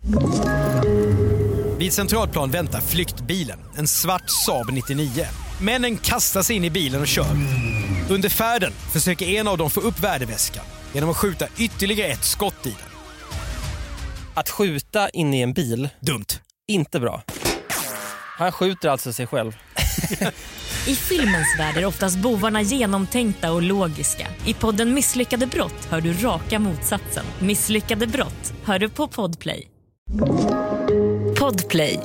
Vid Centralplan väntar flyktbilen, en svart Saab 99. Männen kastar sig in i bilen och kör. Under färden försöker en av dem få upp värdeväskan genom att skjuta ytterligare ett skott i den. Att skjuta in i en bil, dumt. Inte bra. Han skjuter alltså sig själv. I filmens värld är oftast bovarna genomtänkta och logiska. I podden Misslyckade brott hör du raka motsatsen. Misslyckade brott hör du på Podplay. Podplay.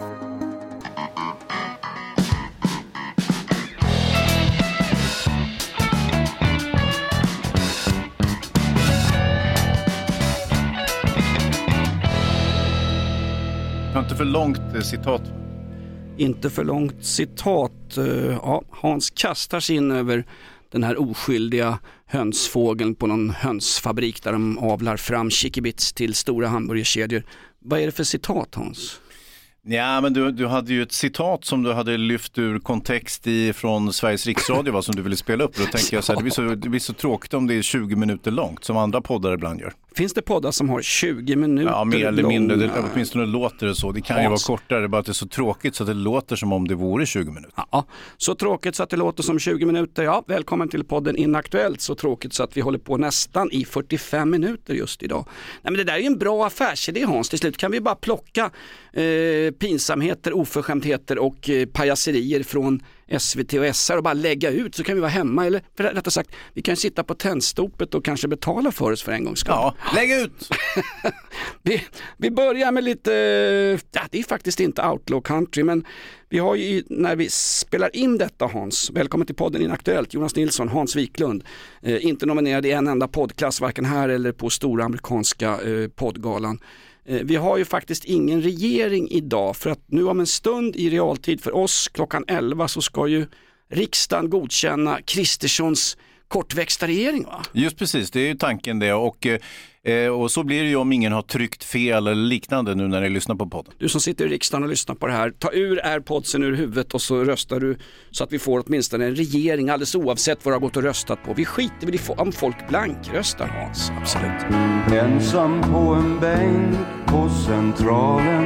Inte för långt citat. Inte för långt citat. Ja, Hans kastar sig in över den här oskyldiga hönsfågeln på någon hönsfabrik där de avlar fram chickibits till stora hamburgerkedjor. Vad är det för citat, Hans? Ja, men du hade ju ett citat som du hade lyft ur kontext från Sveriges riksradio, vad som du ville spela upp. Då tänker jag så här, det blir så tråkigt om det är 20 minuter långt, som andra poddar ibland gör. Finns det poddar som har 20 minuter Ja, mer eller mindre. långa? Åtminstone låter det så. Det kan ju vara kortare, bara att det är så tråkigt så att det låter som om det vore 20 minuter. Ja, så tråkigt så att det låter som 20 minuter. Ja, välkommen till podden Inaktuellt. Så tråkigt så att vi håller på nästan i 45 minuter just idag. Nej, men det där är ju en bra affärsidé, Hans. Till slut kan vi bara plocka pinsamheter, oförskämdheter och pajaserier från SVT och SR och bara lägga ut, så kan vi vara hemma, eller rättare sagt, vi kan sitta på tändstopet och kanske betala för oss för en gångs skull. Ja, lägg ut! vi börjar med lite, det är faktiskt inte outlaw country, men vi har ju, när vi spelar in detta, Hans, välkommen till podden Inaktuellt, Jonas Nilsson, Hans Wiklund, inte nominerad i en enda poddklass, varken här eller på stora amerikanska poddgalan. Vi har ju faktiskt ingen regering idag, för att nu om en stund i realtid för oss klockan 11 så ska ju riksdagen godkänna Kristerssons kortväxta regering, va? Just precis, det är ju tanken det, och så blir det ju om ingen har tryckt fel eller liknande nu när ni lyssnar på podden. Du som sitter i riksdagen och lyssnar på det här, ta ur AirPodsen ur huvudet och så röstar du så att vi får åtminstone en regering alldeles oavsett vad du har gått och röstat på. Vi skiter väl i om folk blankröstar, Hans, absolut. Ensam på en bänk på Centralen,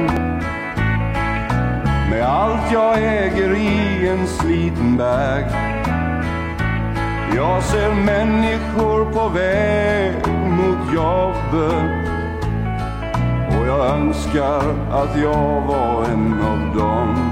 med allt jag äger i en sliten bag. Jag ser människor på väg mot jobbet, och jag önskar att jag var en av dem.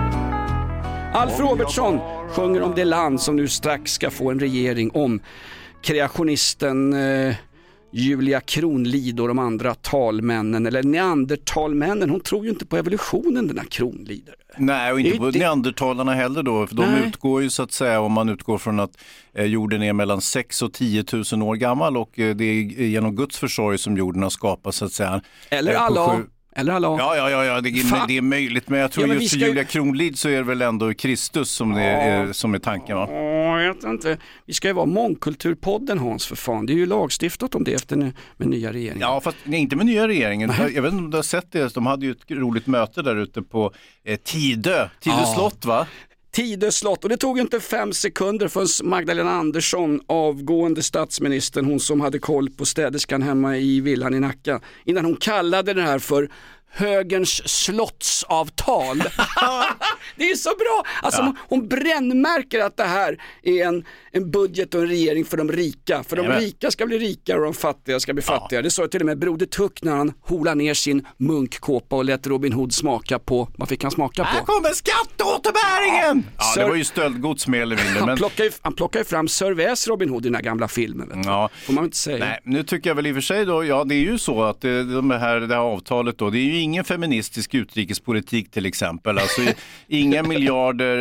Alf Robertsson sjunger om det land som nu strax ska få en regering, om kreationisten Julia Kronlid och de andra talmännen, eller neandertalmännen. Hon tror ju inte på evolutionen, den här Kronlid. Nej, och inte på neandertalarna heller då, för de utgår ju så att säga, om man utgår från att jorden är mellan 6 och 10 000 år gammal, och det är genom Guds försorg som jorden har skapats så att säga. Eller alla. Eller alla. Ja, det är möjligt, men jag tror just för Julia Kronlid så är det väl ändå Kristus som är tanken, va? Jag vet inte. Vi ska ju vara mångkulturpodden, Hans, för fan. Det är ju lagstiftat om det efter med nya regeringen. Ja, fast inte med nya regeringen. Jag vet inte om du har sett det. De hade ju ett roligt möte där ute på Tidö slott, va? Tidö slott, och det tog inte 5 sekunder förrän Magdalena Andersson, avgående statsministern, hon som hade koll på städerskan hemma i villan i Nacka, innan hon kallade det här för högerns slottsavtal. Det är ju så bra. Alltså hon brännmärker att det här är en budget och en regering för de rika. För de rika ska bli rikare och de fattiga ska bli fattigare. Det sa till och med Broder Tuck när han holar ner sin munkkåpa och lät Robin Hood smaka på. Vad fick han smaka på? Här kommer skatteåterbäringen! Ja, det var ju stöldgods med eller mindre. Han plockar ju fram Sörväs Robin Hood i den här gamla filmen. Vet du. Ja. Får man inte säga. Nej, nu tycker jag väl i och för sig då, det är ju så att det här avtalet då, det är ju ingen feministisk utrikespolitik till exempel. Alltså inga miljarder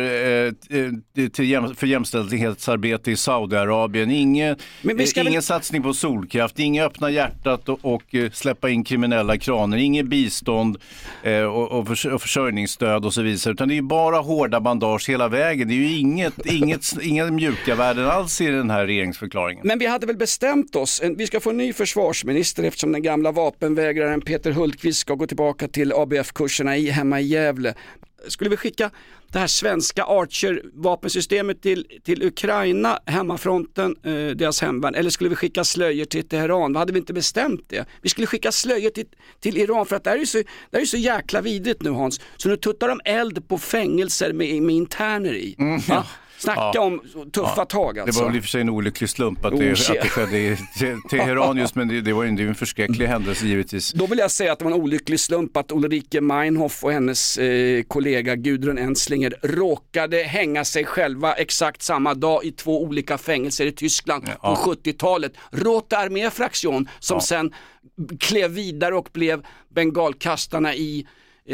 för jämställdhetsarbete i Saudiarabien, ingen satsning på solkraft, inga öppna hjärtat och släppa in kriminella kraner, ingen bistånd och försörjningsstöd och så vidare, utan det är ju bara hårda bandage hela vägen. Det är ju inga mjuka värden alls i den här regeringsförklaringen. Men vi hade väl bestämt oss, vi ska få en ny försvarsminister eftersom den gamla vapenvägraren Peter Hultqvist ska gå tillbaka till ABF-kurserna hemma i Gävle. Skulle vi skicka det här svenska Archer-vapensystemet till Ukraina, hemmafronten, deras hemvärn, eller skulle vi skicka slöjor till Teheran? Vad hade vi inte bestämt det? Vi skulle skicka slöjor till Iran, för att det är ju så jäkla vidrigt nu, Hans. Så nu tuttar de eld på fängelser med interner i. Ja? Snacka om tuffa tag alltså. Det var väl i och för sig en olycklig slump att det skedde i Teheran just, men det var ju en förskräcklig händelse givetvis. Då vill jag säga att det var en olycklig slump att Ulrike Meinhof och hennes kollega Gudrun Enslinger råkade hänga sig själva exakt samma dag i 2 olika fängelser i Tyskland på 70-talet. Rote Armee-fraktion som sen klev vidare och blev bengalkastarna i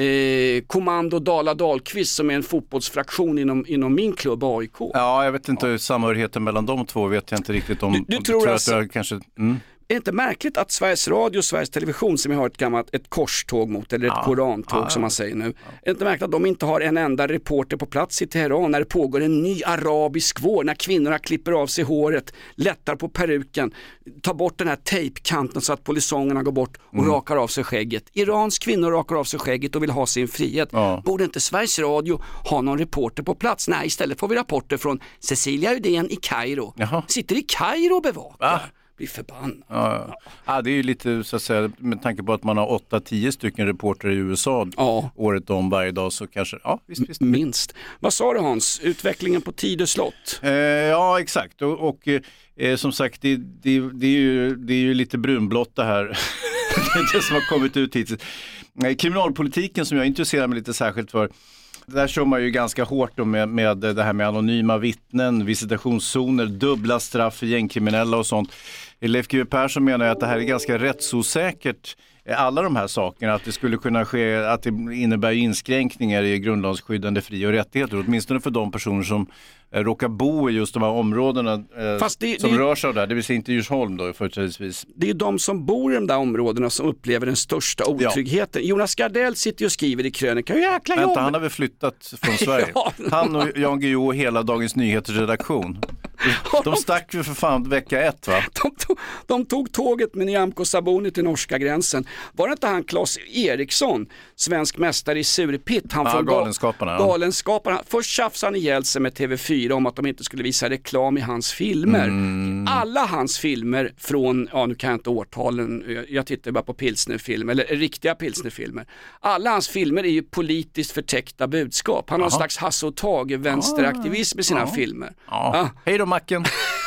Kommando Dala Dahlqvist, som är en fotbollsfraktion inom min klubb AIK. Ja, jag vet inte samhörigheten mellan de två, vet jag inte riktigt om. Du tror alltså, att kanske... Är det inte märkligt att Sveriges Radio och Sveriges Television, som vi har ett korståg mot, eller ett korantåg som man säger nu, är det inte märkligt att de inte har en enda reporter på plats i Teheran när det pågår en ny arabisk vår, när kvinnorna klipper av sig håret, lättar på peruken, tar bort den här tejpkanten så att polisongerna går bort och rakar av sig skägget. Irans kvinnor rakar av sig skägget och vill ha sin frihet. Borde inte Sveriges Radio ha någon reporter på plats? Nej, istället får vi rapporter från Cecilia Uddén i Kairo. Sitter i Kairo och bevakar. Blir förbannad. Ja, det är ju lite, så att säga, med tanke på att man har 8-10 stycken reporter i USA året om varje dag, så kanske, visst. Minst. Vad sa du, Hans? Utvecklingen på Tidö slott? Ja, exakt. Och som sagt, det är ju lite brunblått det här. Det är det som har kommit ut hittills. Kriminalpolitiken, som jag intresserar mig lite särskilt för, där kör man ju ganska hårt då med det här med anonyma vittnen, visitationszoner, dubbla straff för gängkriminella och sånt. Leif GW Persson menar att det här är ganska rättsosäkert, alla de här sakerna, att det skulle kunna ske, att det innebär inskränkningar i grundlagsskyddande fri- och rättigheter, åtminstone för de personer som råkar bo i just de här områdena som rör sig av där, det vill säga inte Djursholm då företrädesvis. Det är ju de som bor i de där områdena som upplever den största otryggheten. Jonas Gardell sitter och skriver i krönikan, jäkla jobb. Han har väl flyttat från Sverige. Han och Jan Guillou och hela Dagens Nyheters redaktion. De stack ju för fan vecka 1, va? De tog tåget med Nyamko Sabuni till norska gränsen. Var det inte han Claes Eriksson, svensk mästare i surpitt? Han från Galenskaparna. Först tjafsade han ihjäl sig med TV4 om att de inte skulle visa reklam i hans filmer. Alla hans filmer från, nu kan jag inte årtalen, jag tittar bara på pilsnerfilmer, eller riktiga pilsnerfilmer. Alla hans filmer är ju politiskt förtäckta budskap. Han har en slags Hasse och Tage vänsteraktivism i sina filmer. Hej då, Macken.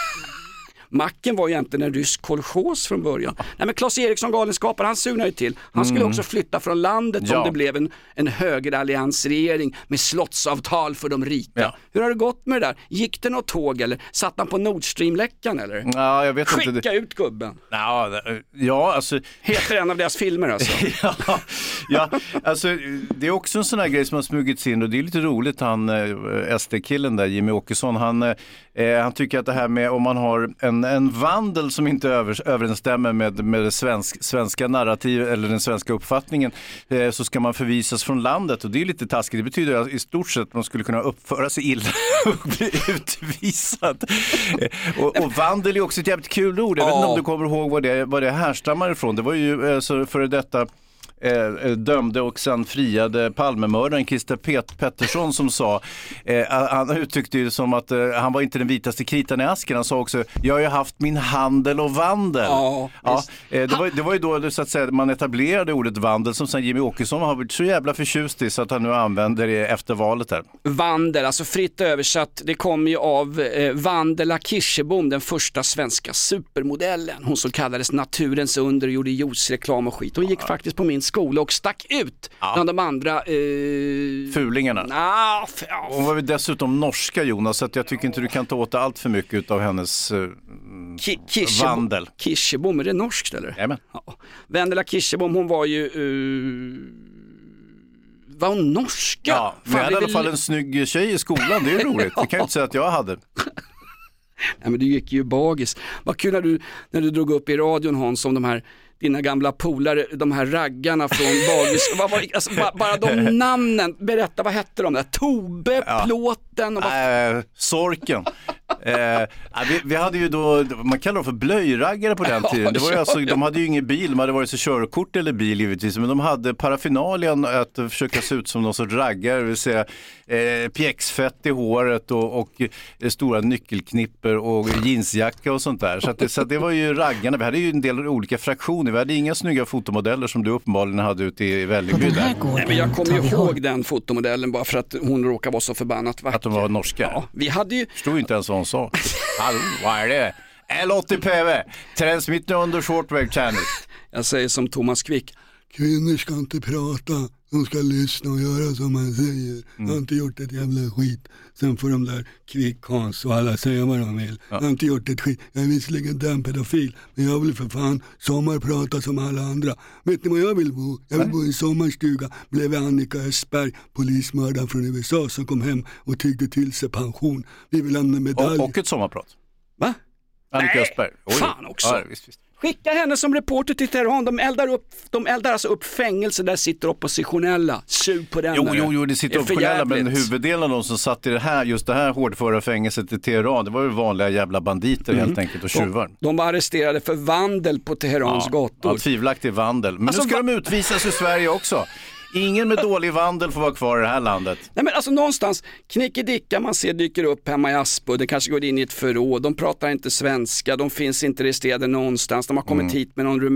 Macken var ju egentligen en rysk kolchos från början. Nej, men Claes Eriksson, galenskapare, han sugnar ju till. Han skulle också flytta från landet om det blev en högeralliansregering med slottsavtal för de rika. Hur har det gått med det där? Gick det något tåg eller satt han på Nord Stream-läckan eller? Ja, jag vet inte. Skicka ut gubben. Ja, alltså... Heter en av deras filmer alltså. Alltså det är också en sån här grej som har smugits in och det är lite roligt. Han SD-killen där, Jimmy Åkesson, han tycker att det här med om man har en vandel som inte överensstämmer med det svenska narrativ eller den svenska uppfattningen, så ska man förvisas från landet, och det är lite taskigt. Det betyder i stort sett att man skulle kunna uppföra sig illa och bli utvisad. Och vandel är också ett jävligt kul ord. Jag vet inte om du kommer ihåg vad det härstammar ifrån. Det var ju före detta dömde och sen friade Palmemördaren Christer Pettersson som sa, han uttryckte det som att han var inte den vitaste kritan i asken. Han sa också, jag har ju haft min handel och vandel. Det var ju då så att säga, man etablerade ordet vandel, som sen Jimmy Åkesson har varit så jävla förtjust i så att han nu använder det efter valet här. Vandel, alltså fritt översatt, det kom ju av Vandela Kirschebom, den första svenska supermodellen. Hon som kallades naturens under och gjorde juicereklam och skit. Hon gick faktiskt på min skola och stack ut bland de andra fulingarna. Hon var ju dessutom norska, Jonas, så att jag tycker inte du kan ta åt allt för mycket av hennes vandel. Kirschebom, är det norskt eller? Jajamän. Vendela Kirschebom, hon var ju var hon norska? Ja, men jag hade i alla fall en snygg tjej i skolan, det är roligt. Det kan jag inte säga att jag hade. Nej, men du gick ju bagis. Vad kul när du drog upp i radion, Hans, om de här dina gamla polare, de här raggarna från bagis. Alltså, bara de namnen. Berätta, vad hette de där? Tobe, Plåten och Sorken. Vi hade ju då, man kallar dem för blöjraggare på den tiden. Det var ju alltså, de hade ju ingen bil, de hade varit så körkort eller bil givetvis, men de hade parafinalian att försöka se ut som någon sorts raggare, det vill säga pjäxfett i håret och stora nyckelknipper och jeansjacka och sånt där. Så det var ju raggarna. Vi hade ju en del olika fraktioner. Vi hade inga snygga fotomodeller som du uppenbarligen hade ute i Vällingby där. Nej, men jag kommer ju ihåg den fotomodellen bara för att hon råkar vara så förbannat vacker. Att de var norska? Ja, vi hade ju... Förstod inte ens vad hon sa. Hallå, vad är det? L80PV, transmitter under shortwave channel. Jag säger som Thomas Quick. Kvinnor ska inte prata, de ska lyssna och göra som man säger. Jag har inte gjort ett jävla skit. Sen får de där Quick, Hans och alla säga vad de vill. Jag har inte gjort ett skit. Jag är visserligen den pedofil, men jag vill för fan sommarprata som alla andra. Vet ni vad jag vill bo? Jag vill bo i en sommarstuga bredvid Annika Östberg, polismördaren från USA som kom hem och tyckte till sig pension. Vi vill lämna medalj. Och ett sommarprat. Va? Annika Östberg. Fan också. Ja, visst. Skicka henne som reporter till Teheran. De eldar alltså upp fängelse där sitter oppositionella. Sug på den. Jo, det sitter oppositionella, men huvuddelen av de som satt i just det här hårdföra fängelset i Teheran, det var ju vanliga jävla banditer helt enkelt och tjuvar. De var arresterade för vandel på Teherans gator. Ja, tvivelaktig vandel. Men alltså, nu ska de utvisas i Sverige också. Ingen med dålig vandel får vara kvar i det här landet. Nej, men alltså någonstans, knickedicka man ser dyker upp hemma i Aspo, det kanske går in i ett förråd, de pratar inte svenska, de finns inte registrerade någonstans, de har kommit hit med någon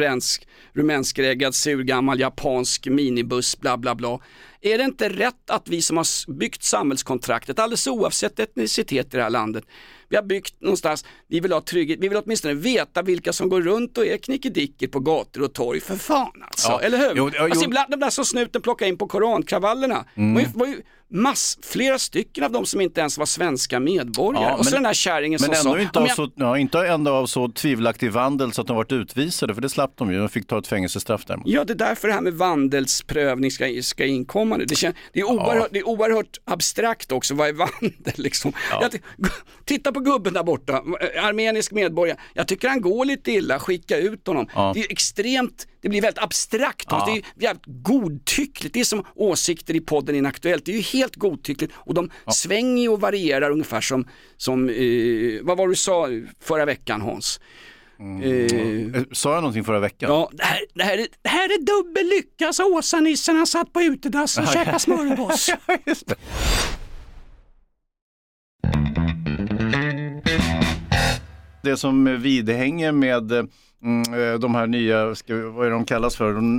rumänskräggad surgammal japansk minibuss, bla bla bla. Är det inte rätt att vi som har byggt samhällskontraktet, alldeles oavsett etnicitet i det här landet, vi har byggt någonstans, vi vill ha trygghet, vi vill åtminstone veta vilka som går runt och är knickedicker på gator och torg, för fan alltså, ja. Eller hur? Jo. Alltså ibland de där som snuten plockar in på korankravallerna, var ju flera stycken av dem som inte ens var svenska medborgare. Och så den här kärringen som sa... Men inte ändå av så tvivelaktig vandel så att de varit utvisade, för det slapp de ju. De fick ta ett fängelsestraff där. Ja, det är därför det här med vandelsprövning ska inkomma nu. Det är oerhört abstrakt också. Vad är vandel liksom? Ja. Titta på gubben där borta, armenisk medborgare. Jag tycker han går lite illa, skicka ut honom. Ja. Det är extremt... Det blir väldigt abstrakt. Ja. Det är jävligt godtyckligt. Det är som åsikter i podden Inaktuellt. Det är ju helt godtyckligt. Och de svänger och varierar ungefär som vad var du sa förra veckan, Hans? Sa jag någonting förra veckan? Ja, det här är dubbel lycka, så Åsa-nissen har satt på utedass och käkat smörgås. Just det. Det som vidhänger med de här nya, vad är de kallas för, de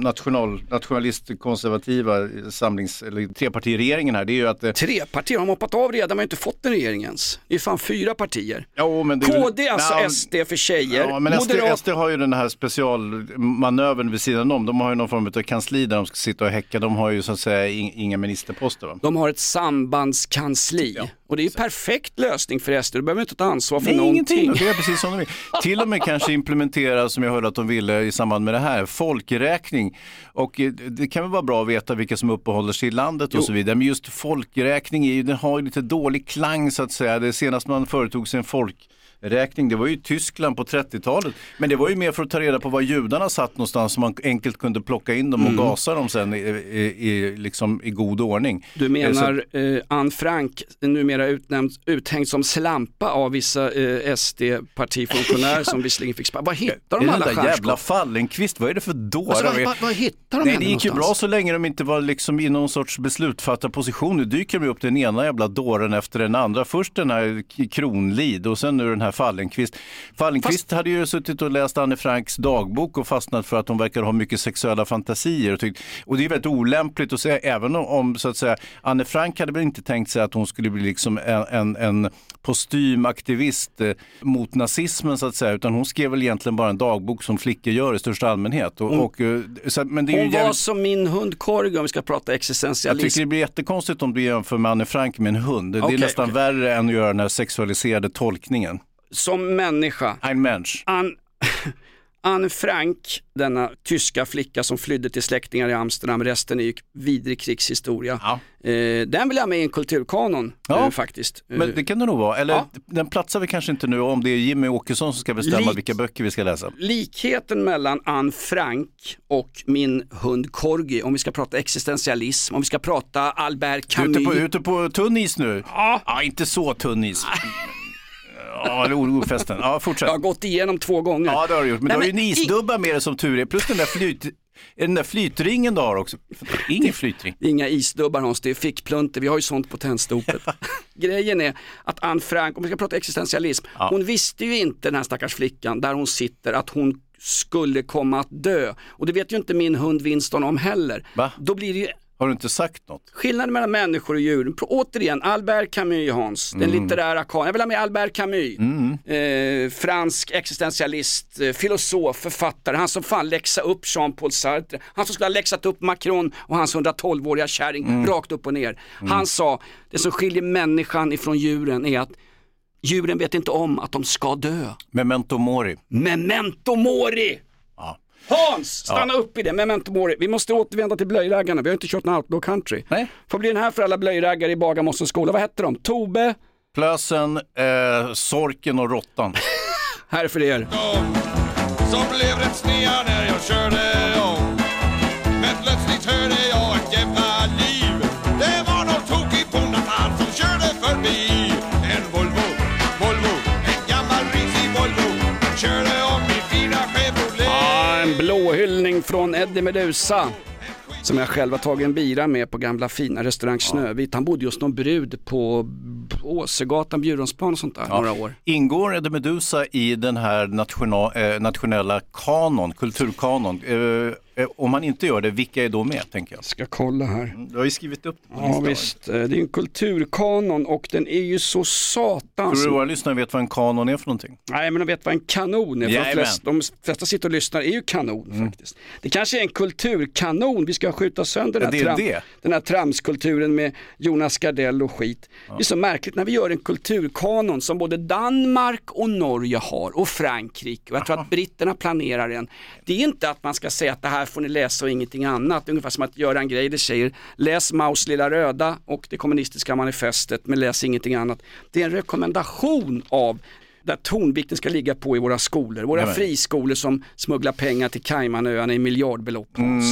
nationalistkonservativa eller trepartiregeringen här, det är ju att... Tre partier har hoppat av redan, man har inte fått en regering ens. Det är fan 4 partier. Ja, men det KD, alltså SD för tjejer. Ja, men SD har ju den här specialmanövern vid sidan om. De har ju någon form av kansli där de ska sitta och häcka. De har ju så att säga inga ministerposter, va? De har ett sambandskansli. Ja. Och det är ju perfekt lösning för SD. Du behöver inte ta ansvar för någonting. Ingenting. Det är precis som de vill. Till och med kanske implementera, som jag hörde att de ville i samband med det här, folkräkning. Och det kan väl vara bra att veta vilka som uppehåller sig i landet och så vidare. Men just folkräkning den har ju lite dålig klang så att säga. Det senast man företog sig en folkräkning, det var ju Tyskland på 30-talet. Men det var ju mer för att ta reda på var judarna satt någonstans, så man enkelt kunde plocka in dem och gasa dem sen liksom i god ordning. Du menar Anne Frank, numera uthängd som slampa av vissa SD-partifunktionärer som visserligen fick Vad hittar de alla stjärnskott? Jävla Fallenkvist, vad är det för dårar? Alltså, vad hittar de? Nej, det gick ju bra så länge de inte var liksom i någon sorts beslutfattarposition. Nu dyker de upp den ena jävla dåren efter den andra. Först den här Kronlid och sen nu den här Fallenkvist. Fallenkvist hade ju suttit och läst Anne Franks dagbok och fastnat för att hon verkar ha mycket sexuella fantasier. Och det är väldigt olämpligt att säga, även om så att säga, Anne Frank hade väl inte tänkt sig att hon skulle bli liksom en postymaktivist mot nazismen så att säga, utan hon skrev väl egentligen bara en dagbok som flickor gör i största allmänhet. Men det är hon var som min hund Korg, om vi ska prata existentialism. Jag tycker det blir jättekonstigt om du jämför med Anne Frank med en hund. Det är nästan värre än att göra den här sexualiserade tolkningen. Som människa. Ein Mensch. Anne Frank, denna tyska flicka som flydde till släktingar i Amsterdam, resten är ju vidrig krigshistoria. Ja. Den vill jag med i en kulturkanon faktiskt. Men det kan det nog vara. Eller den platsar vi kanske inte nu, om det är Jimmy Åkesson som ska bestämma vilka böcker vi ska läsa. Likheten mellan Anne Frank och min hund Corgi, om vi ska prata existentialism, om vi ska prata Albert Camus. Ute på tunn is nu? Ja, inte så tunn is. Ja, ordfesten. Ja, fortsätt. Jag har gått igenom 2 gånger. Ja, det har du gjort. Men du har ju en isdubba med det som tur är. Plus den där flytringen du har också. Ingen flytring. Inga isdubbar, Hans, det är fickplunter. Vi har ju sånt på tändstopet. Grejen är att Anne Frank, om vi ska prata existentialism, hon visste ju inte, den här stackars flickan där hon sitter, att hon skulle komma att dö. Och det vet ju inte min hund Winston om heller. Va? Då blir det ju... Har du inte sagt något? Skillnaden mellan människor och djur. Återigen, Albert Camus, Hans. Den litterära kanon. Jag vill ha med Albert Camus. Fransk existentialist, filosof, författare. Han som fan läxade upp Jean-Paul Sartre. Han som skulle ha läxat upp Macron och hans 112-åriga kärring rakt upp och ner. Han sa, det som skiljer människan ifrån djuren är att djuren vet inte om att de ska dö. Memento mori. Memento mori! Ja. Hans, stanna upp i det. Memento mori. Vi måste återvända till blöjraggarna. Vi har inte kört någon outlaw country. Nej. Får bli den här för alla blöjraggare i Bagarmossens skola. Vad hette de? Tobe? Plösen, Sorken och Råttan. Här är för er. Som blev rätt snea när jag körde om. Men plötsligt hörde jag ett jävla liv. Det var någon tokig på Natal som körde förbi. En Volvo, en gammal risig Volvo. Körde om min fina Chevrolet. En blåhyllning från Eddie Meduza. Som jag själv har tagit en bira med på gamla fina restaurang Snövit. Han bodde just någon brud på Åsegatan, Bjurholmsplan och sånt där några år. Ingår Eddie Meduza i den här nationella kanon, kulturkanon? Om man inte gör det, vilka är då med, tänker jag? Ska kolla här. Du har ju skrivit upp det på Ja visst, det är en kulturkanon och den är ju så satans... Tror du våra lyssnare vet vad en kanon är för någonting? Nej, men de vet vad en kanon är. För de flesta sitter och lyssnar är ju kanon faktiskt. Det kanske är en kulturkanon. Vi ska skjuta sönder den här tramskulturen med Jonas Gardell och skit. Det är så märkligt när vi gör en kulturkanon som både Danmark och Norge har och Frankrike. Och jag tror att britterna planerar den. Det är inte att man ska säga att det här får ni läsa och ingenting annat. Ungefär som att göra en grej det säger läs Maus lilla röda och det kommunistiska manifestet, men läs ingenting annat. Det är en rekommendation av där tonvikten ska ligga på i våra skolor. Våra friskolor som smugglar pengar till Caymanöarna i miljardbelopp.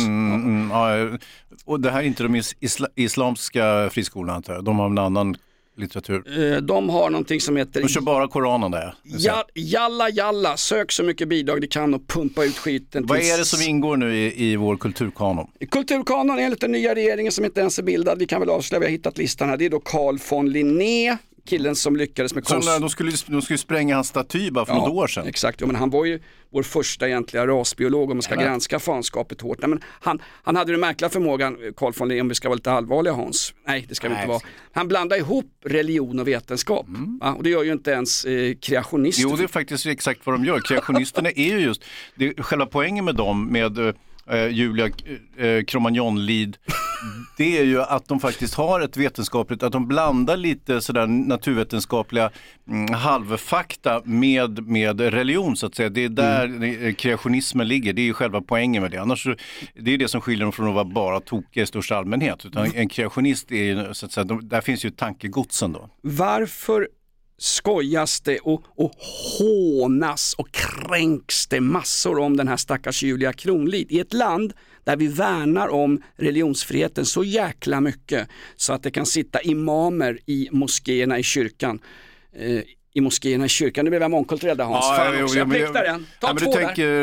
Och det här är inte de islamska friskolorna, antar jag. De har en annan litteratur. De har någonting som heter... De kör bara Koranen där. Jalla, sök så mycket bidrag det kan och pumpa ut skiten. Vad är det som ingår nu i vår kulturkanon? Kulturkanon är enligt den nya regeringen som inte ens är bildad. Vi kan väl avslöja, vi har hittat listan här. Det är då Carl von Linné, killen som lyckades med de skulle spränga hans staty bara för något år sedan. Exakt, men han var ju vår första egentliga rasbiolog om man ska granska fanskapet hårt. Nej, men han hade den märkliga förmågan, Carl von Linné, om vi ska vara lite allvarliga Hans. Nej, det ska vi inte vara. Han blandar ihop religion och vetenskap. Och det gör ju inte ens kreationister. Jo, det är faktiskt exakt vad de gör. Kreationisterna är ju just, det är själva poängen med dem, med Julia Cromagnon-Lid, det är ju att de faktiskt har ett vetenskapligt, att de blandar lite sådär naturvetenskapliga halvfakta med religion, så att säga. Det är där kreationismen ligger, det är ju själva poängen med det. Annars det är det som skiljer dem från att vara bara tokiga i största allmänhet. Utan en kreationist är ju, så att säga, där finns ju tankegodsen då. Varför skojas det och hånas och kränks det massor om den här stackars Julia Kronlid i ett land där vi värnar om religionsfriheten så jäkla mycket så att det kan sitta imamer i moskéerna i kyrkan. I moskéerna i kyrkan, det blev jag mångkulturell där Hans. Jag pliktar den. Ta två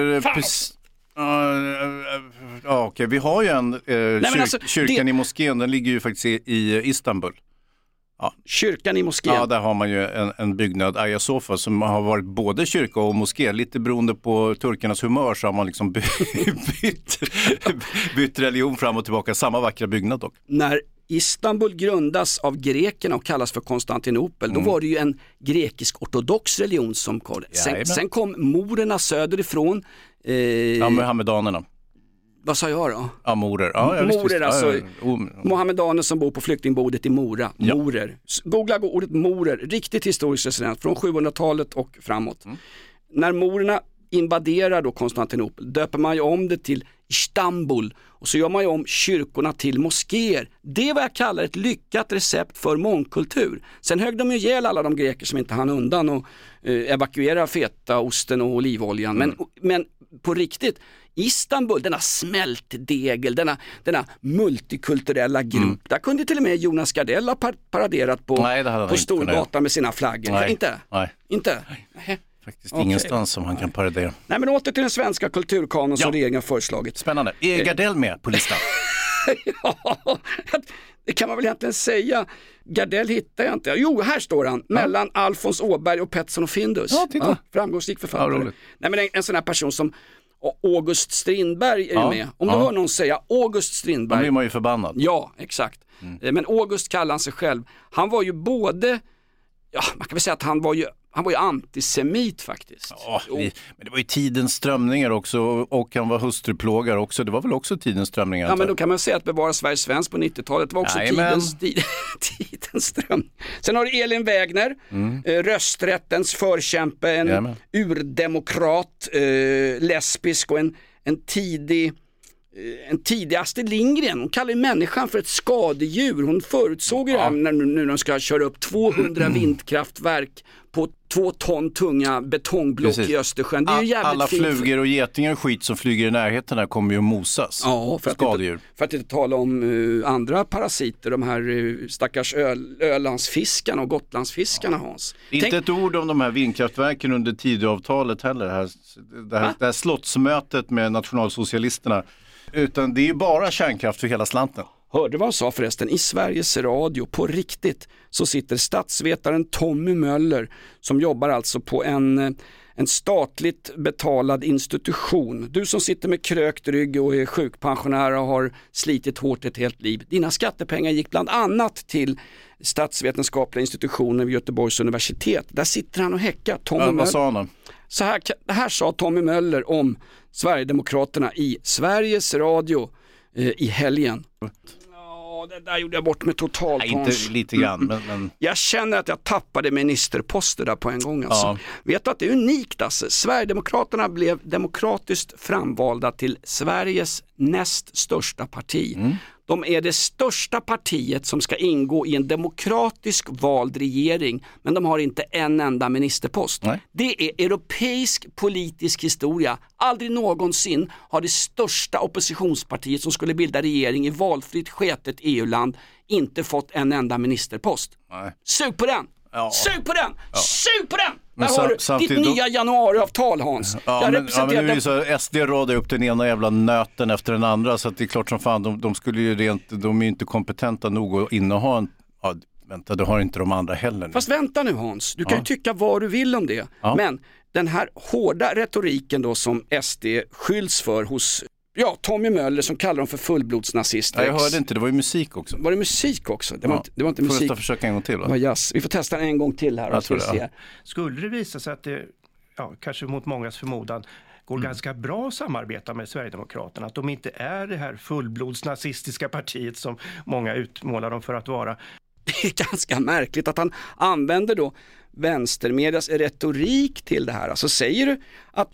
där. Okej, vi har ju en kyrkan i moskén, den ligger ju faktiskt i Istanbul. Ja. Kyrkan i moskén. Ja, där har man ju en byggnad, Hagia Sophia, som har varit både kyrka och moské. Lite beroende på turkarnas humör så har man liksom bytt religion fram och tillbaka. Samma vackra byggnad dock. När Istanbul grundas av grekerna och kallas för Konstantinopel, då var det ju en grekisk-ortodox religion som kom. Sen kom morerna söderifrån. Mohammedanerna. Vad sa jag då? Ja, morer. Morer, alltså mohammedaner som bor på flyktingbordet i Mora. Ja. Morer. Googla ordet morer. Riktigt historiskt resident från 700-talet och framåt. När morerna invaderar då Konstantinopel döper man ju om det till Istanbul och så gör man ju om kyrkorna till moskéer. Det är vad jag kallar ett lyckat recept för mångkultur. Sen högg de ju ihjäl alla de greker som inte hann undan och evakuera fetaosten och olivoljan. Men på riktigt, Istanbul, denna smältdegel, denna multikulturella grupp. Där kunde till och med Jonas Gardell ha paraderat på Storgatan med sina flaggor. Nej. Inte? Nej. Faktiskt ingenstans som han kan paradera. Nej, men åter till den svenska kulturkanon som regeringen har föreslagit. Spännande. Är Gardell med på listan? Ja, det kan man väl egentligen säga. Gardell hittar jag inte. Jo, här står han. Mellan Alfons Åberg och Pettersson och Findus. Ja, titta. Framgångsrik författare. Ja, nej, men en sån här person som August Strindberg är ju med. Om du hör någon säga August Strindberg. Då blir man ju förbannad. Ja, exakt. Men August kallar han sig själv. Han var ju både, man kan väl säga att han var ju antisemit faktiskt. Ja, men det var ju tidens strömningar också och han var hustruplågare också. Det var väl också tidens strömningar. Ja, men då kan man säga att bevara Sverige svensk på 90-talet var också tidens strömning. Sen har du Elin Wägner, rösträttens förkämpe, en urdemokrat, lesbisk och en tidig Astrid Lindgren. Hon kallar ju människan för ett skadedjur. Hon förutsåg ju det här när de ska köra upp 200 vindkraftverk på 2 ton tunga betongblock i Östersjön. Det är ju jävligt alla fint. Flugor och getingar och skit som flyger i närheten här kommer ju att mosas. Ja, för att inte tala om andra parasiter, de här stackars Ölandsfiskarna och Gotlandsfiskarna, Hans. Inte ett ord om de här vindkraftverken under Tidöavtalet heller. Det här slottsmötet med nationalsocialisterna. Utan det är ju bara kärnkraft för hela slanten. Hörde vad han sa förresten? I Sveriges Radio, på riktigt, så sitter statsvetaren Tommy Möller som jobbar alltså på en statligt betalad institution. Du som sitter med krökt rygg och är sjukpensionär och har slitit hårt ett helt liv. Dina skattepengar gick bland annat till statsvetenskapliga institutionen vid Göteborgs universitet. Där sitter han och häckar. Vad sa han? Det här sa Tommy Möller om Sverigedemokraterna i Sveriges Radio i helgen. Det där gjorde jag bort med totalt. Nej, inte lite grann. Men... Jag känner att jag tappade ministerposter där på en gång. Alltså. Vet du att det är unikt? Alltså. Sverigedemokraterna blev demokratiskt framvalda till Sveriges näst största parti. De är det största partiet som ska ingå i en demokratisk vald regering, men de har inte en enda ministerpost. Nej. Det är europeisk politisk historia. Aldrig någonsin har det största oppositionspartiet som skulle bilda regering i valfritt sketet EU-land inte fått en enda ministerpost. Nej. Sug på den! Ja. Sug på den! Ja. Sug på den! Men där har du ditt nya januariavtal, Hans. Men nu är så SD radar upp den ena jävla nöten efter den andra, så att det är klart som fan, de skulle ju de är ju inte kompetenta nog att inneha en... Ja, vänta, det har inte de andra heller. Fast vänta nu, Hans, du kan ju tycka vad du vill om det. Ja. Men den här hårda retoriken då som SD skylls för hos Tommy Möller, som kallar dem för fullblodsnazister. Jag hörde inte, det var ju musik också. Var det musik också? Det var inte musik. Får jag försöka en gång till? Det var jazz. Vi får testa en gång till här. Skulle det visa sig att det, kanske mot mångas förmodan, går ganska bra att samarbeta med Sverigedemokraterna, att de inte är det här fullblodsnazistiska partiet som många utmålar dem för att vara. Det är ganska märkligt att han använder då vänstermedias retorik till det här. Alltså säger du att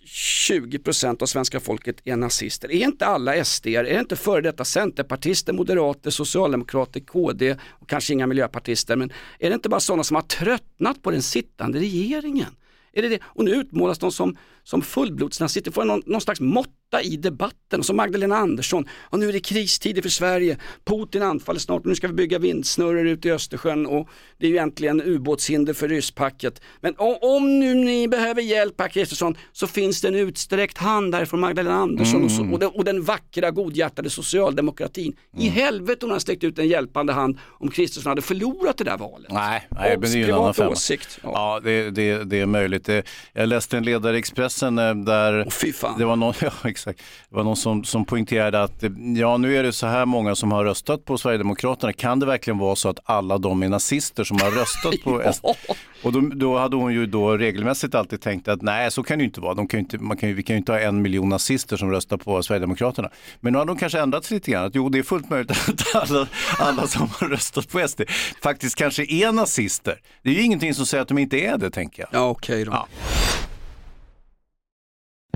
20% av svenska folket är nazister? Är inte alla SD-er? Är det inte före detta centerpartister, moderater, socialdemokrater, KD och kanske inga miljöpartister? Men är det inte bara sådana som har tröttnat på den sittande regeringen? Är det det? Och nu utmålas de som fullblodsnazister. Får någon slags måtta i debatten. Och som Magdalena Andersson. Och nu är det kristider för Sverige. Putin anfaller snart. Och nu ska vi bygga vindsnurror ut i Östersjön. Och det är ju äntligen ubåtshinder för rysspacket. Men om nu ni behöver hjälp, herr Kristersson, så finns det en utsträckt hand där från Magdalena Andersson och den vackra, godhjärtade socialdemokratin. I helvete hon har sträckt ut en hjälpande hand om Kristersson hade förlorat det där valet. Nej, men det är ju en annan femma. Åsikt. Ja, det är möjligt. Jag läste en ledare i Expressen där det var någon, exakt. Det var någon som poängterade att nu är det så här många som har röstat på Sverigedemokraterna. Kan det verkligen vara så att alla de är nazister som har röstat på SD? Och då hade hon ju då regelmässigt alltid tänkt att nej, så kan det ju inte vara. Vi kan ju inte ha 1 miljon nazister som röstar på Sverigedemokraterna. Men nu har de kanske ändrat sig lite grann. Att det är fullt möjligt att alla som har röstat på SD faktiskt kanske är nazister. Det är ju ingenting som säger att de inte är det, tänker jag. Ja, okej då. Ja.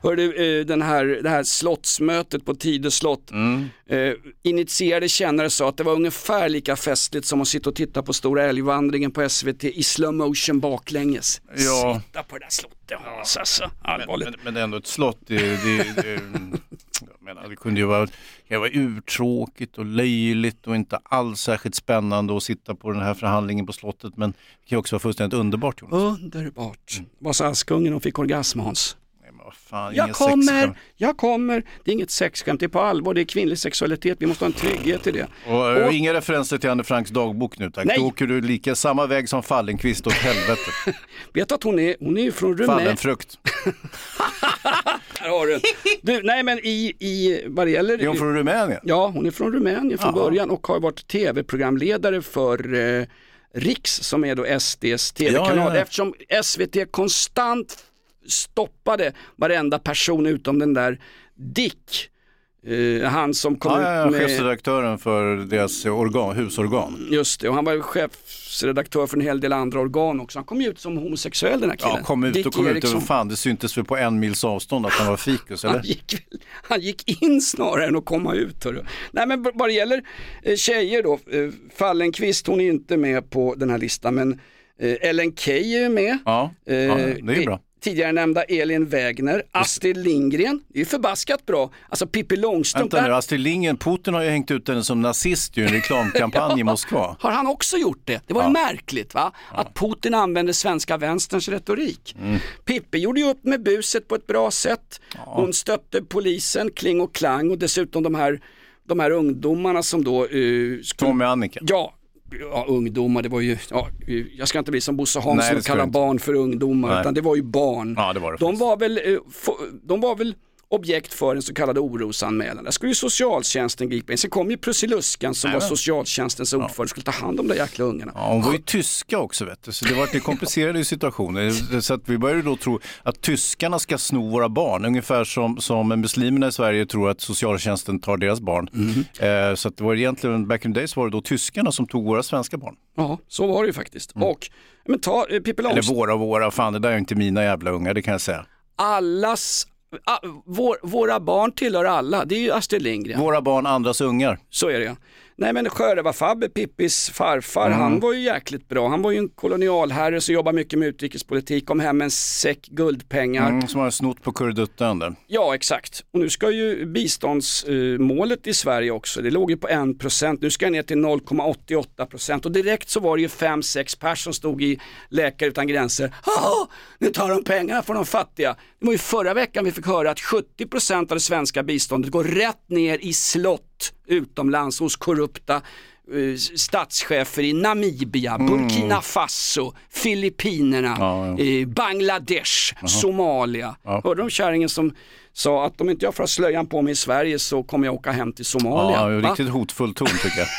Hörde det här slottsmötet på Tidö slott. Initierade kännare sa att det var ungefär lika festligt som att sitta och titta på Stora älgvandringen på SVT i slow motion baklänges. Ja. Sitta på det där slottet, alltså. Allvarligt. Men det är ändå ett slott. Jag menar, det kunde ju vara urtråkigt och löjligt och inte alls särskilt spännande att sitta på den här förhandlingen på slottet, men det kan också vara fullständigt underbart, Jonas. Underbart. Vad sa Askungen och fick orgasm, Hans? Fan, jag kommer. Det är inget sexskämt, det är på allvar, det är kvinnlig sexualitet, vi måste ha en trygghet i det. Och inga referenser till Anne Franks dagbok nu, tack. Nej. Då åker du lika samma väg som Fallenkvist åt helvete. Vet att hon är ju från Rumänien. Fallenfrukt. Här har du. Nej, men vad det gäller... Är hon från Rumänien? Ja, hon är från Rumänien från början och har varit tv-programledare för Riks, som är då SDs tv-kanal. Ja. Eftersom SVT konstant stoppade varenda person utom den där Dick, han som kom ut med... chefredaktören för deras husorgan. Just det, och han var chefsredaktör för en hel del andra organ också. Han kom ju ut som homosexuell, den här killen. Ja, kom ut och fan, det syntes väl på 1 mils avstånd att han var fikus, eller? Han gick in snarare än att komma ut. Hörru. Nej, men vad det gäller tjejer då, Fallenkvist, hon är inte med på den här listan, men Ellen Key är med. Ja, det är bra. Tidigare nämnda Elin Wägner, Astrid Lindgren, det är ju förbaskat bra. Alltså Pippi Långstrump. Vänta nu, Astrid Lindgren, Putin har ju hängt ut henne som nazist i en reklamkampanj i Moskva. Har han också gjort det? Det var ju märkligt, va? Att Putin använde svenska vänsterns retorik. Pippi gjorde ju upp med buset på ett bra sätt. Hon stötte polisen, kling och klang, och dessutom de här ungdomarna som då... Tom och Annika. Ja, ungdomar, det var ju, jag ska inte bli som Bosse Hansson och kalla barn för ungdomar, utan det var ju barn. Ja, det var det. De var väl objekt för en så kallad orosanmälan. Där skulle ju socialtjänsten gripa in. Sen kom ju Prussiluskan som var socialtjänstens ordförande, skulle ta hand om de jäkla ungarna. Ja, hon var ju tyska också, vet du. Så det var lite komplicerade situationer. Så att vi började då tro att tyskarna ska sno våra barn. Ungefär som muslimerna i Sverige tror att socialtjänsten tar deras barn. Så att det var egentligen, back in the days var det då tyskarna som tog våra svenska barn. Ja, så var det ju faktiskt. Och, men ta Pippi Långstrump. Eller våra, fan det där är inte mina jävla ungar, det kan jag säga. Våra barn tillhör alla, det är ju Astrid Lindgren. Våra barn, andras ungar. Så är det. Nej, men Sjörövar-Fabbe, Pippis farfar, han var ju jäkligt bra. Han var ju en kolonialherre som jobbar mycket med utrikespolitik, kom hem med en säck guldpengar. Som har snott på kurdutten där. Ja, exakt. Och nu ska ju biståndsmålet i Sverige också, det låg ju på 1%, nu ska jag ner till 0,88%. Och direkt så var det ju 5-6 personer som stod i Läkare utan gränser. Nu tar de pengarna från de fattiga. Det var ju förra veckan vi fick höra att 70% av det svenska biståndet går rätt ner i slott utomlands hos korrupta statschefer i Namibia, Burkina Faso, Filippinerna, Bangladesh, Somalia. Hörde de kärringen som sa att om inte jag får slöjan på mig i Sverige så kommer jag åka hem till Somalia? Ja, riktigt hotfull ton tycker jag.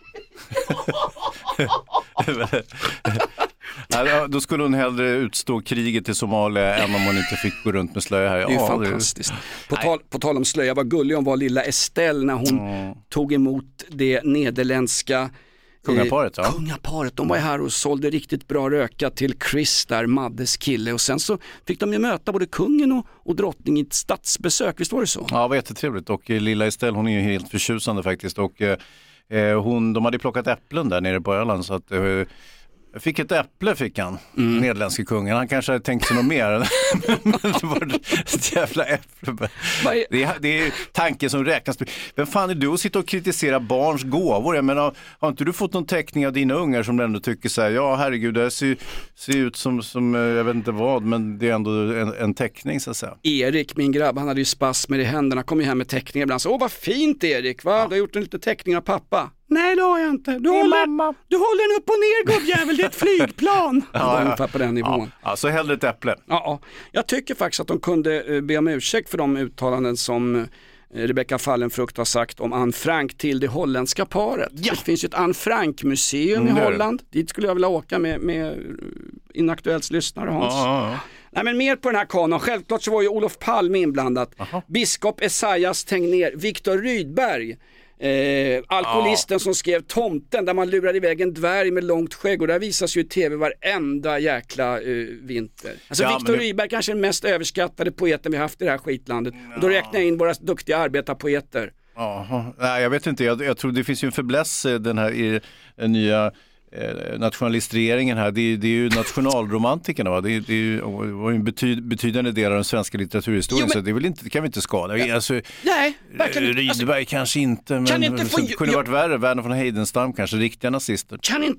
Nej, då skulle hon hellre utstå kriget i Somalia än om hon inte fick gå runt med slöja här. Det är ju fantastiskt. På tal om slöja, vad gullig hon var, lilla Estelle, när hon tog emot det nederländska kungaparet. Kungaparet, de var här och sålde riktigt bra röka till Chris där, Maddes kille, och sen så fick de ju möta både kungen och drottning i ett statsbesök, visst var det så? Ja, det var jättetrevligt, och lilla Estelle, hon är ju helt förtjusande faktiskt, och de hade plockat äpplen där nere på Öland, så att jag fick ett äpple, fick han, nederländske kungen. Han kanske hade tänkt sig något mer. Men det var ett jävla äpple. Det är tanken som räknas. Vem fan är du att sitta och kritisera barns gåvor? Jag menar, har inte du fått någon teckning av dina ungar som ändå tycker så här, ja herregud, det ser ut som jag vet inte vad, men det är ändå en teckning så att säga. Erik, min grabb, han hade ju spasmer i händerna, kom ju hem med teckningar ibland. Så, vad fint Erik, va? Du har gjort en liten teckning av pappa. Nej, det har jag inte. Du håller den upp och ner, gubbjävel, det är ett flygplan. Ungefär på den nivån. Ja, så hellre ett äpple. Ja, jag tycker faktiskt att de kunde be om ursäkt för de uttalanden som Rebecca Fallenfrukt har sagt om Anne Frank till det holländska paret. Ja. Det finns ju ett Anne Frank-museum i Holland. Dit skulle jag vilja åka med Inaktuellts lyssnare, Hans. Ja. Nej, men mer på den här kanon. Självklart så var ju Olof Palme inblandad. Biskop Esaias Tegnér, Viktor Rydberg, Alkoholisten som skrev Tomten, där man lurar iväg en dvärg med långt skägg, och där visas ju i tv varenda jäkla vinter. Alltså Viktor Rydberg kanske är den mest överskattade poeten vi haft i det här skitlandet. Och då räknar jag in våra duktiga arbetarpoeter. Nej, jag vet inte, jag tror det finns ju en fäbless den här i den nya nationalistregeringen här, det är ju nationalromantikerna, va? Det var ju en betydande del av den svenska litteraturhistorien, så det är väl inte, det kan vi inte skada. Alltså, nej, Rydberg kanske inte, men kan inte få, kunde varit värre, Verner von Heidenstam kanske, riktiga nazister.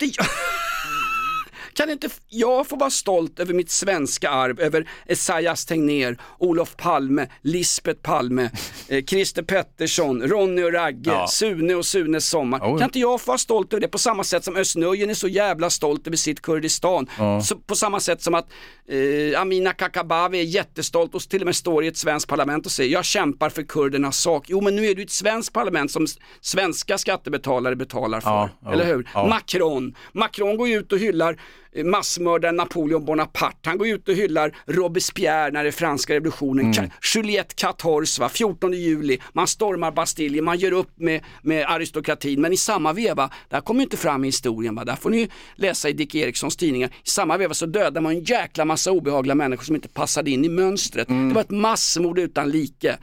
Kan inte jag få vara stolt över mitt svenska arv, över Esaias Tegnér, Olof Palme, Lisbeth Palme, Christer Pettersson, Ronny och Ragge, Sune och Sunes sommar. Kan inte jag få vara stolt över det på samma sätt som Östnöjen är så jävla stolt över sitt Kurdistan? Så, på samma sätt som att Amina Kakabaveh är jättestolt och till och med står i ett svenskt parlament och säger jag kämpar för kurdernas sak. Jo, men nu är det ett svenskt parlament som svenska skattebetalare betalar för. Eller hur? Macron går ut och hyllar massmördaren Napoleon Bonaparte. Han går ut och hyllar Robespierre när det är franska revolutionen. Juliette 14, 14 juli. Man stormar Bastiljen, man gör upp med aristokratin. Men i samma veva, där kommer inte fram i historien. Va? Där får ni läsa i Dick Erikssons tidningar. I samma veva så dödar man en jäkla massa obehagliga människor som inte passade in i mönstret. Det var ett massmord utan like.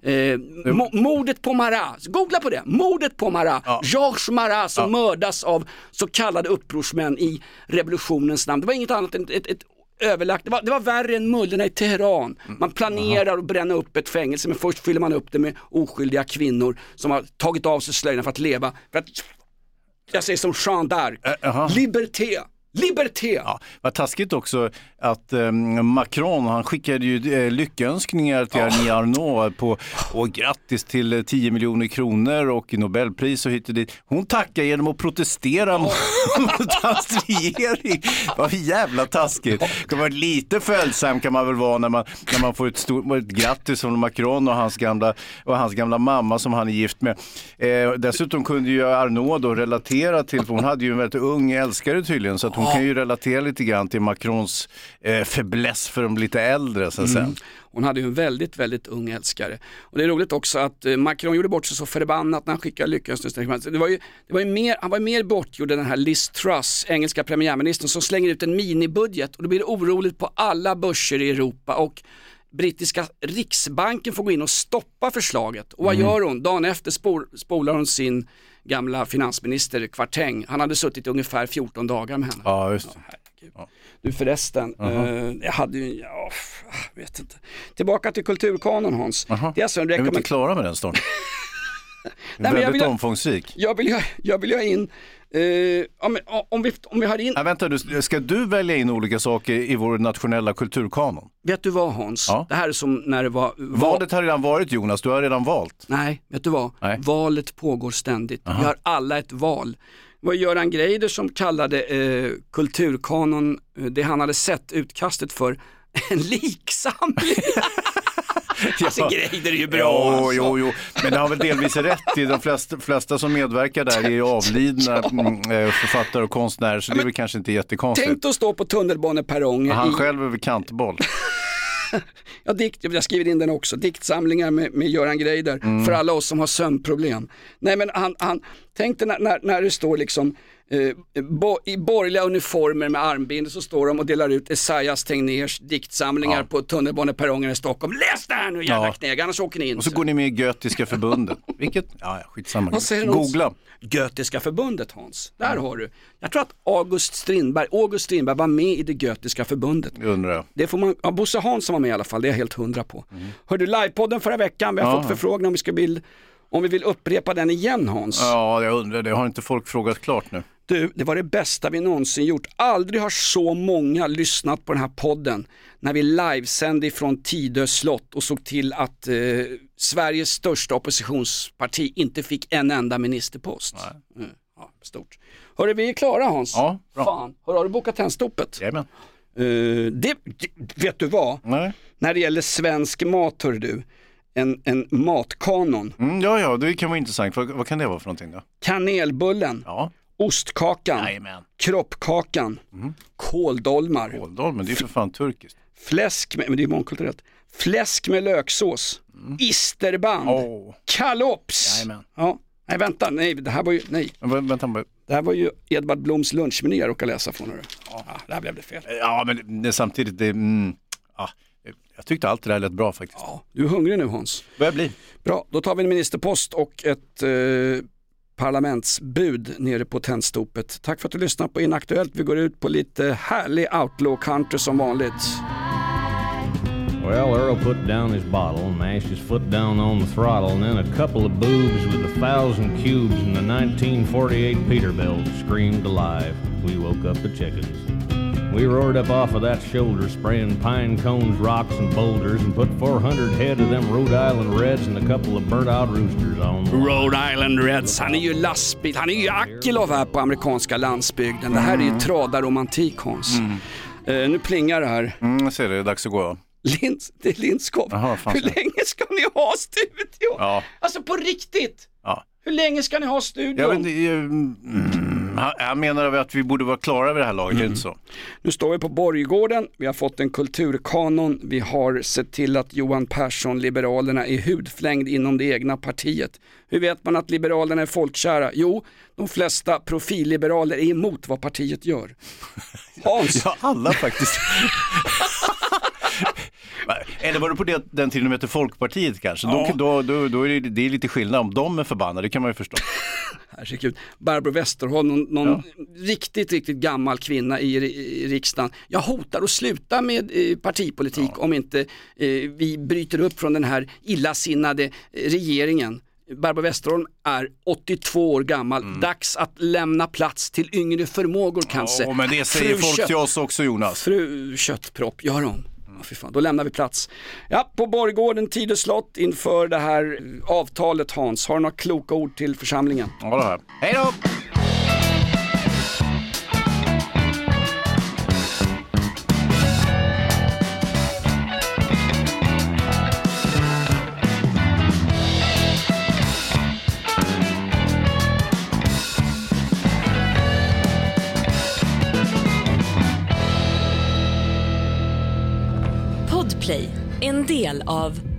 Mordet på Marat. Googla på det. Mordet på Marat. Georges Marat som mördas av så kallade upprorsmän i revolutionen. Namn. Det var inget annat än ett överlagt. Det var värre än mullorna i Teheran. Man planerar att bränna upp ett fängelse, men först fyller man upp det med oskyldiga kvinnor som har tagit av sig slöjorna för att leva. För att, jag säger som Jean d'Arc. Liberté. Ja, vad taskigt också att Macron, han skickade ju lyckönskningar till Annie Arnault och grattis till 10 miljoner kronor och Nobelpris och hit och dit. Hon tackar genom att protestera mot hans regering. Vad jävla taskigt. Det kan vara lite följsam kan man väl vara när man får ett grattis från Macron och hans gamla mamma som han är gift med. Dessutom kunde ju Arnault då relatera till, för hon hade ju en väldigt ung älskare tydligen, så att hon kan ju relatera lite grann till Macrons fäbless för de lite äldre så att säga. Hon hade ju en väldigt, väldigt ung älskare. Och det är roligt också att Macron gjorde bort sig så förbannat när han skickade lyckönskningar. Han var mer bortgjord än den här Liz Truss, engelska premiärministern, som slänger ut en minibudget. Och då blir det oroligt på alla börser i Europa. Och brittiska riksbanken får gå in och stoppa förslaget. Och vad gör hon? Dagen efter spolar hon sin gamla finansminister Kvarteng. Han hade suttit ungefär 14 dagar med henne. Ja, just det. Du förresten, jag hade ju, vet inte. Tillbaka till kulturkanon, Hans. Det är alltså en Jag är inte klara med den storyn. Väldigt omfångsrik. Jag vill ha in om vi har in... Vänta, ska du välja in olika saker i vår nationella kulturkanon? Vet du vad, Hans? Det här är som när det var... Valet har redan varit, Jonas. Du har redan valt. Nej, vet du vad? Nej. Valet pågår ständigt. Vi har alla ett val. Det var Göran Greider som kallade kulturkanon, det han hade sett utkastet för, en liksamling. Alltså Greider är ju bra. Jo. Men det har väl delvis rätt i de flesta som medverkar där är avlidna författare och konstnärer, så det är väl kanske inte jättekonstigt. Tänk att stå på tunnelbaneperrongen. Han själv är väl kantboll. Jag skriver in den också. Diktsamlingar med Göran Greider för alla oss som har sömnproblem. Nej, men han tänkte när det står liksom i borgerliga uniformer med armbind, så står de och delar ut Esaias Tegnérs diktsamlingar på tunnelbaneperrongen i Stockholm. Läs det här nu, jävla knägg, annars åker ni in. Och så går ni med i Götiska förbundet. Vilket? Skitsamma. Googla. Götiska förbundet, Hans. Där har du. Jag tror att August Strindberg var med i det Götiska förbundet. Undrar jag. Det får man, Bosse Hansson var med i alla fall, det är jag helt 100 på. Hörde livepodden förra veckan, vi har fått förfrågan om vi vill upprepa den igen, Hans. Ja, jag undrar det. Har inte folk frågat klart nu? Du, det var det bästa vi någonsin gjort. Aldrig har så många lyssnat på den här podden när vi livesände ifrån Tidö slott och såg till att Sveriges största oppositionsparti inte fick en enda ministerpost. Stort. Hörru, vi är klara, Hans. Ja, bra. Fan, har du bokat tändstoppet? Jajamän. Vet du vad? Nej. När det gäller svensk mat, hör du, en matkanon. Det kan vara intressant. Vad kan det vara för någonting då? Kanelbullen. Ja. Ostkakan. Jajamän. Kroppkakan. Kåldolmar. Kåldolmar, det är för fan turkiskt. Fläsk med, men det är mångkulturellt. Fläsk med löksås. Isterband. Kalops. Jajamän. Ja. Nej, vänta, nej, det här var ju, nej. Det här var ju Edvard Bloms lunchmeny jag råkade läsa från. Ja, där blev det fel. Ja, men det, samtidigt, jag tyckte allt det där lät bra faktiskt. Ja, du är hungrig nu, Hans. Börjar bli. Bra, då tar vi en ministerpost och ett parlamentsbud nere på Tennstopet. Tack för att du lyssnar på Inaktuellt. Vi går ut på lite härlig outlaw country som vanligt. Well, Earl put down his bottle, mashed his foot down on the throttle, and then a couple of boobs with 1,000 cubes in the 1948 Peterbilt screamed alive. We woke up the chickens. We roared up off of that shoulder, spraying pine cones, rocks, and boulders, and put 400 head of them Rhode Island Reds and a couple of burnt-out roosters on the Rhode Island Reds, han är ju lastbil, han är ju Akilov här på amerikanska landsbygden. Det här är ju tradaromantik, Hans. Nu plingar det här. Jag ser det är dags att gå. Det är Lindskov. Hur länge ska ni ha studion? Ja. Alltså på riktigt. Ja. Hur länge ska ni ha studion? Jag menar att vi borde vara klara vid det här laget, inte så. Nu står vi på Borggården, vi har fått en kulturkanon, vi har sett till att Johan Persson, Liberalerna, är hudflängd inom det egna partiet. Hur vet man att Liberalerna är folkkära? Jo, de flesta profilliberaler är emot vad partiet gör. Hans? Ja, alla faktiskt. Eller var det på den tiden de heter Folkpartiet kanske? Ja. Då är det lite skillnad om de är förbannade, det kan man ju förstå. Herregud. Barbro Westerholm, någon riktigt gammal kvinna i riksdagen. Jag hotar att sluta med partipolitik om inte vi bryter upp från den här illasinnade regeringen. Barbro Westerholm är 82 år gammal. Dags att lämna plats till yngre förmågor kanske. Ja, men det säger folk till oss också, Jonas. Fru Köttpropp, gör hon. Fan, då lämnar vi plats. Ja, på Borggården, Tidöslott inför det här avtalet, Hans. Har du några kloka ord till församlingen? Ja, det här. Hej då! Podplay, en del av